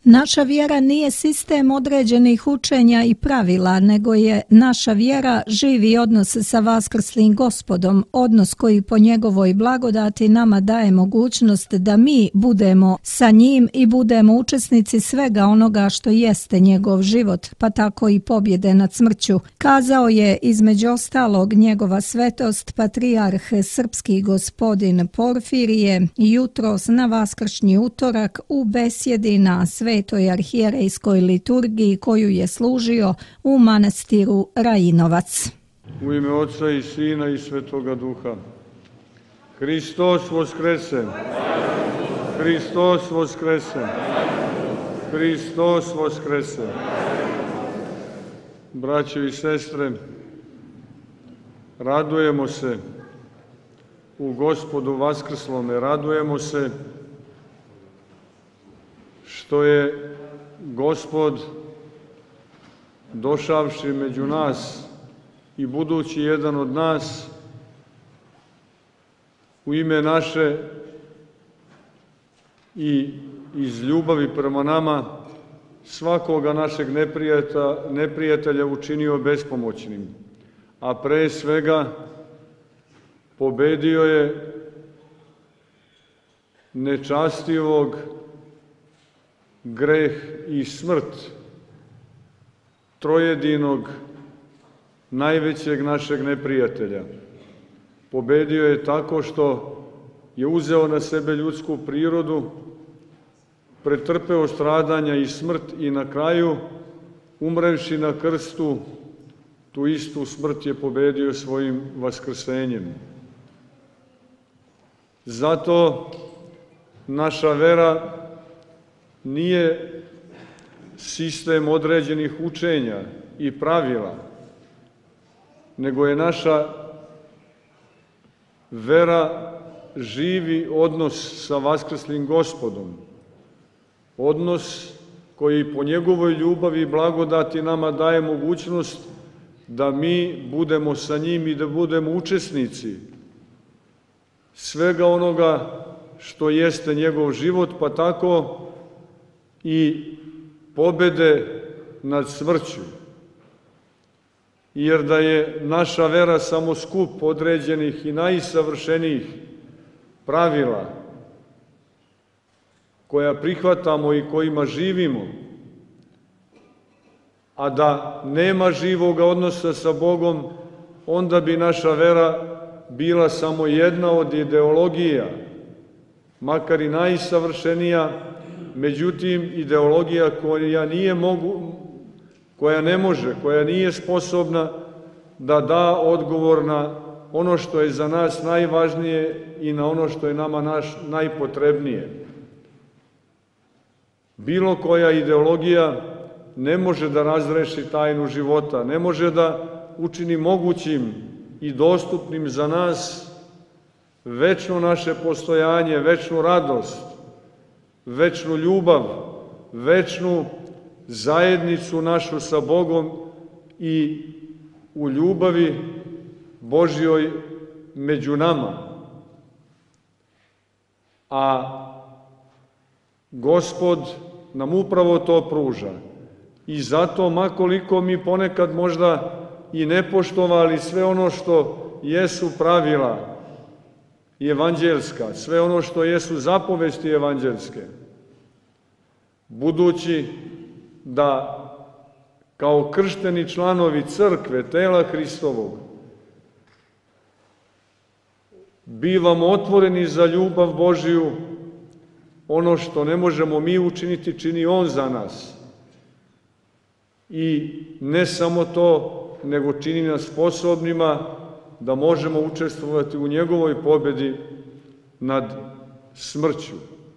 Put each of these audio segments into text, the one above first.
Naša vjera nije sistem određenih učenja i pravila, nego je naša vjera živi odnos sa vaskrslim Gospodom, odnos koji po njegovoj blagodati nama daje mogućnost da mi budemo sa njim i budemo učesnici svega onoga što jeste njegov život, pa tako i pobjede nad smrću. Kazao je između ostalog njegova svetost patrijarh srpski gospodin Porfirije jutros na vaskršnji utorak u besjedi na Svetoj arhijerejskoj liturgiji koju je služio u manastiru Rajinovac. U ime Otca i Sina i Svetoga Duha. Hristos voskrese! Hristos voskrese! Hristos voskrese! Braćo i sestre, radujemo se u Gospodu vaskrslome, radujemo se što je Gospod došavši među nas i budući jedan od nas, u ime naše i iz ljubavi prema nama svakoga našeg neprijatelja učinio bespomoćnim, a pre svega pobedio je nečastivog, greh i smrt trojedinog, najvećeg našeg neprijatelja. Pobedio je tako što je uzeo na sebe ljudsku prirodu, pretrpeo stradanja i smrt i na kraju, umrevši na krstu, tu istu smrt je pobedio svojim vaskrsenjem. Zato naša vera nije sistem određenih učenja i pravila, nego je naša vera živi odnos sa vaskrslim Gospodom. Odnos koji po njegovoj ljubavi i blagodati nama daje mogućnost da mi budemo sa njim i da budemo učesnici svega onoga što jeste njegov život, pa tako i pobede nad smrću. Jer da je naša vera samo skup određenih i najsavršenijih pravila koja prihvatamo i kojima živimo, a da nema živoga odnosa sa Bogom, onda bi naša vera bila samo jedna od ideologija, makar i najsavršenija, međutim ideologija koja ne može, koja nije sposobna da da odgovor na ono što je za nas najvažnije i na ono što je nama najpotrebnije. Bilo koja ideologija ne može da razreši tajnu života, ne može da učini mogućim i dostupnim za nas večno naše postojanje, večnu radost, večnu ljubav, večnu zajednicu našu sa Bogom i u ljubavi Božjoj među nama. A Gospod nam upravo to pruža. I zato, makoliko mi ponekad možda i ne poštovali sve ono što jesu pravila evanđelska, sve ono što jesu zapovesti evanđelske, budući da kao kršteni članovi crkve, tela Hristovog, bivamo otvoreni za ljubav Božiju, ono što ne možemo mi učiniti, čini On za nas. I ne samo to, nego čini nas sposobnima da možemo učestvovati u njegovoj pobedi nad smrću.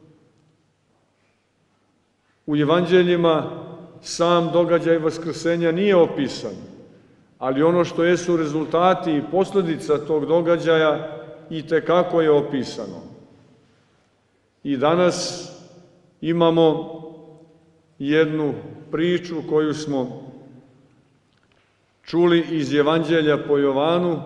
U evanđeljima sam događaj vaskrsenja nije opisan, ali ono što jesu rezultati i posljedica tog događaja i tekako je opisano. I danas imamo jednu priču koju smo čuli iz Evanđelja po Jovanu,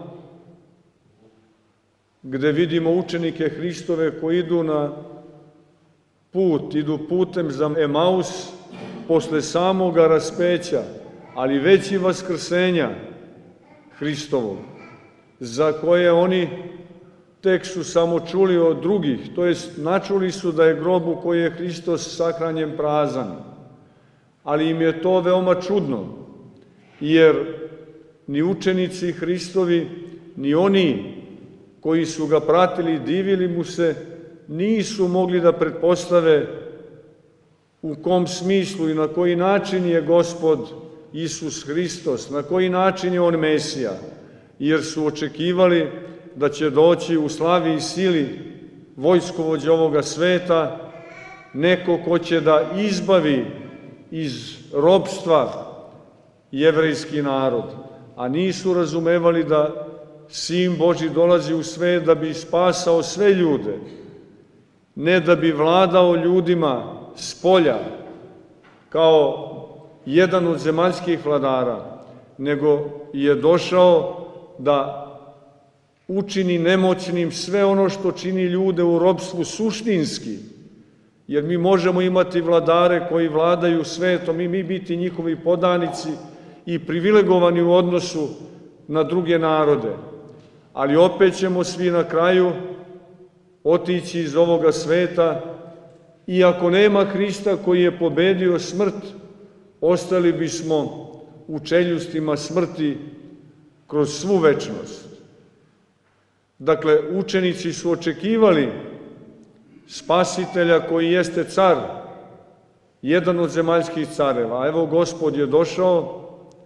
gde vidimo učenike Hristove koji idu na put, idu putem za Emaus posle samoga raspeća, ali već i vaskrsenja Hristovog, za koje oni tek su samo čuli od drugih, to jest načuli su da je grob u koji je Hristos sahranjen prazan. Ali im je to veoma čudno, jer ni učenici Hristovi, ni oni koji su ga pratili, divili mu se, nisu mogli da pretpostave u kom smislu i na koji način je Gospod Isus Hristos, na koji način je on Mesija, jer su očekivali da će doći u slavi i sili vojskovođa ovoga sveta, neko ko će da izbavi iz ropstva jevrejski narod, a nisu razumevali da Sin Božji dolazi u svet da bi spasao sve ljude, ne da bi vladao ljudima spolja kao jedan od zemaljskih vladara, nego je došao da učini nemoćnim sve ono što čini ljude u ropstvu suštinski, jer mi možemo imati vladare koji vladaju svetom i mi biti njihovi podanici i privilegovani u odnosu na druge narode, ali opet ćemo svi na kraju otići iz ovoga sveta i ako nema Hrista koji je pobedio smrt, ostali bismo u čeljustima smrti kroz svu večnost. Dakle, učenici su očekivali Spasitelja koji jeste car, jedan od zemaljskih careva, a evo Gospod je došao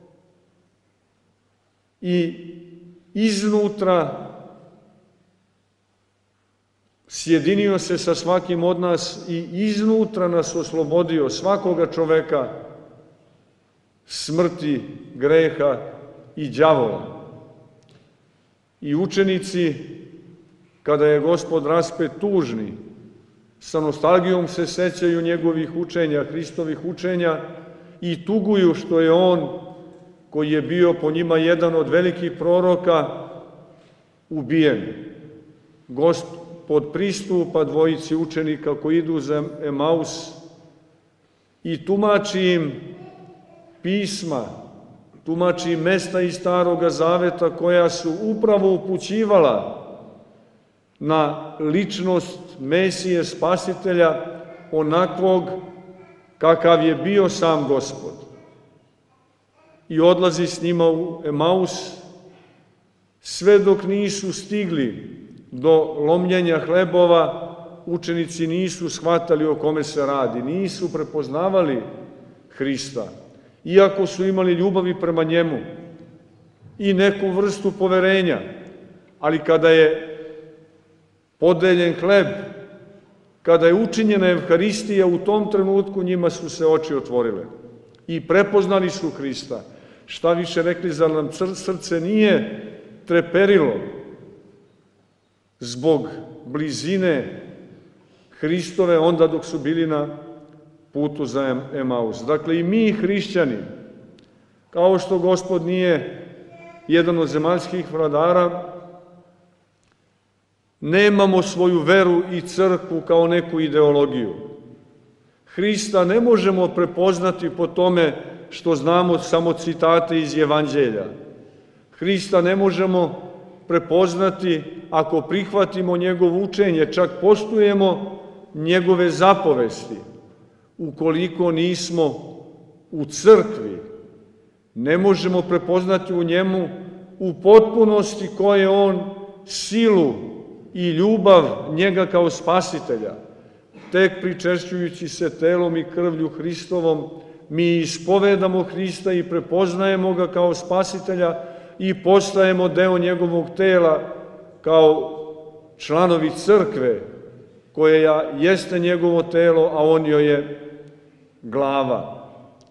i iznutra sjedinio se sa svakim od nas i iznutra nas oslobodio, svakoga čoveka, smrti, greha i đavola. I učenici, kada je Gospod raspet tužni, sa nostalgijom se sećaju njegovih učenja, Hristovih učenja i tuguju što je on, koji je bio po njima jedan od velikih proroka, ubijen. Gospod pristupa dvojici učenika koji idu za Emaus i tumači im pisma, tumači im mesta iz Staroga Zaveta koja su upravo upućivala na ličnost Mesije Spasitelja, onakvog kakav je bio sam Gospod. I odlazi s njima u Emaus, sve dok nisu stigli do lomljenja hlebova, učenici nisu shvatali o kome se radi, nisu prepoznavali Hrista, iako su imali ljubavi prema njemu i neku vrstu poverenja, ali kada je podeljen hleb, kada je učinjena Evharistija, u tom trenutku njima su se oči otvorile i prepoznali su Hrista. Šta više rekli, zar nam srce nije treperilo zbog blizine Hristove onda dok su bili na putu za Emaus. Dakle, i mi hrišćani, kao što Gospod nije jedan od zemaljskih vladara, nemamo svoju veru i crkvu kao neku ideologiju. Hrista ne možemo prepoznati po tome što znamo samo citate iz Evanđelja. Hrista ne možemo prepoznati ako prihvatimo njegovo učenje, čak poštujemo njegove zapovesti. Ukoliko nismo u crkvi, ne možemo prepoznati u njemu u potpunosti koje on silu i ljubav njega kao Spasitelja. Tek pričešćujući se telom i krvlju Hristovom, mi ispovedamo Hrista i prepoznajemo ga kao Spasitelja i postajemo deo njegovog tela kao članovi crkve, koja jeste njegovo telo, a on joj je glava.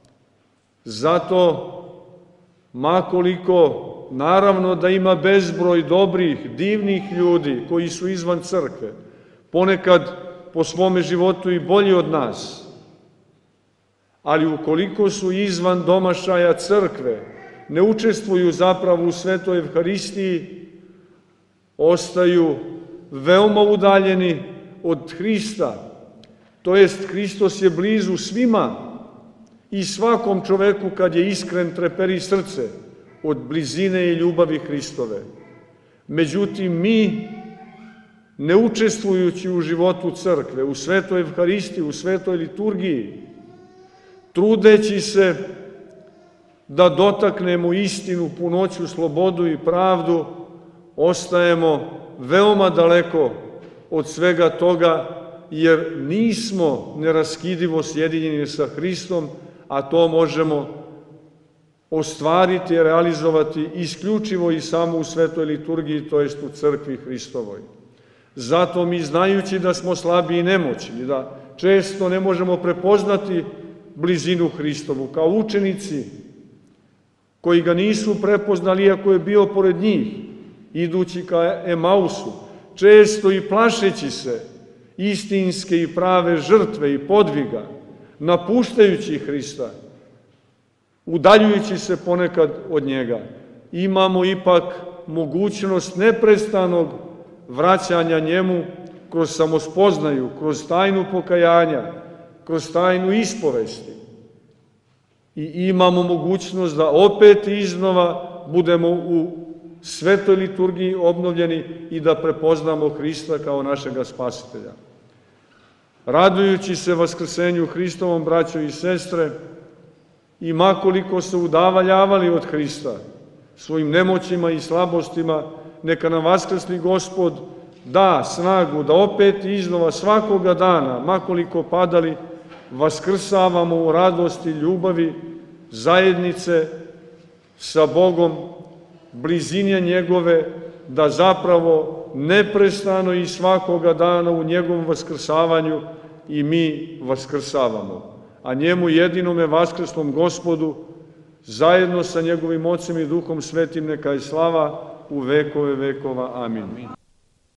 Zato, makoliko naravno da ima bezbroj dobrih, divnih ljudi koji su izvan crkve, ponekad po svome životu i bolji od nas, ali ukoliko su izvan domašaja crkve, ne učestvuju zapravo u svetoj Evharistiji, ostaju veoma udaljeni od Hrista. to jest Hristos je blizu svima i svakom čoveku kad je iskren treperi srce od blizine i ljubavi Hristove. Međutim, mi, ne učestvujući u životu crkve, u svetoj Evharistiji, u svetoj liturgiji, trudeći se da dotaknemo istinu, punoću, slobodu i pravdu, ostajemo veoma daleko od svega toga, jer nismo neraskidivo sjedinjeni sa Hristom, a to možemo ostvariti, realizovati isključivo i samo u svetoj liturgiji, to jest u crkvi Hristovoj. Zato mi, znajući da smo slabi i nemoćni, da često ne možemo prepoznati blizinu Hristovu, kao učenici koji ga nisu prepoznali, iako je bio pored njih, idući ka Emausu, često i plašeći se istinske i prave žrtve i podviga, napuštajući Hrista, udaljujući se ponekad od njega, imamo ipak mogućnost neprestanog vraćanja njemu kroz samospoznaju, kroz tajnu pokajanja, kroz tajnu ispovesti. I imamo mogućnost da opet iznova budemo u svetoj liturgiji obnovljeni i da prepoznamo Hrista kao našega spasitelja. Radujući se vaskrsenju Hristovom, braćo i sestre, i makoliko se udavaljavali od Hrista svojim nemoćima i slabostima, neka nam vaskrsni Gospod da snagu da opet iznova svakoga dana, makoliko padali, vaskrsavamo u radosti, ljubavi, zajednice sa Bogom, blizine njegove, da zapravo neprestano i svakoga dana u njegovom vaskrsavanju i mi vaskrsavamo. A njemu jedinome vaskrsnom Gospodu, zajedno sa njegovim Ocem i Duhom Svetim, neka je slava u vekove vekova. Amin.